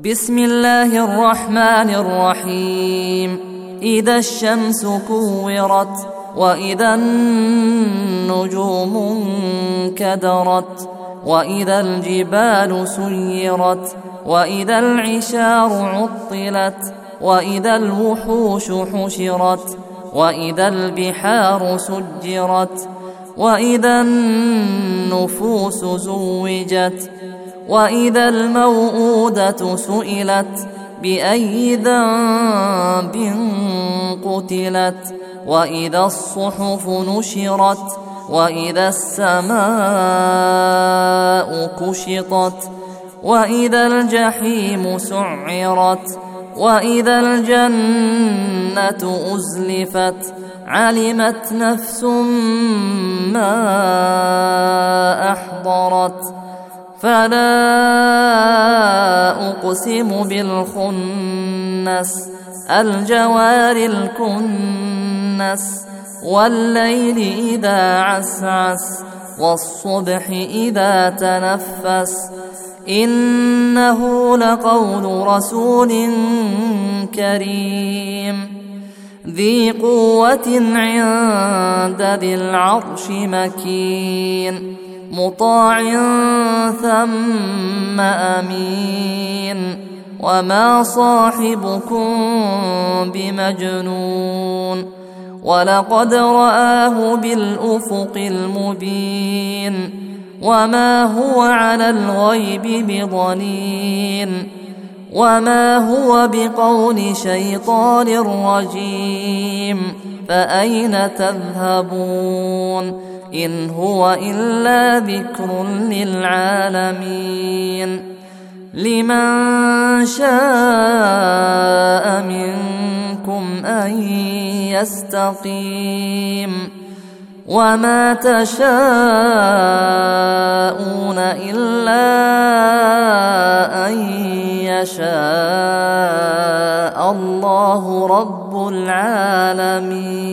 بسم الله الرحمن الرحيم. إذا الشمس كورت وإذا النجوم انكدرت وإذا الجبال سيرت وإذا العشار عطلت وإذا الوحوش حشرت وإذا البحار سجرت وإذا النفوس زوجت وإذا الموءودة سئلت بأي ذنب قتلت وإذا الصحف نشرت وإذا السماء كشطت وإذا الجحيم سعرت وإذا الجنة أزلفت علمت نفس ما أحضرت فلا أقسم بالخنس الجوار الكنس والليل إذا عسعس والصبح إذا تنفس إنه لقول رسول كريم ذي قوة عند ذي العرش مكين مطاع ثم أمين وما صاحبكم بمجنون ولقد رآه بالأفق المبين وما هو على الغيب بضنين وما هو بقول شيطان رجيم فأين تذهبون إن هو إلا ذكر للعالمين لمن شاء منكم أن يستقيم وما تشاءون إلا أن يشاء الله رب العالمين.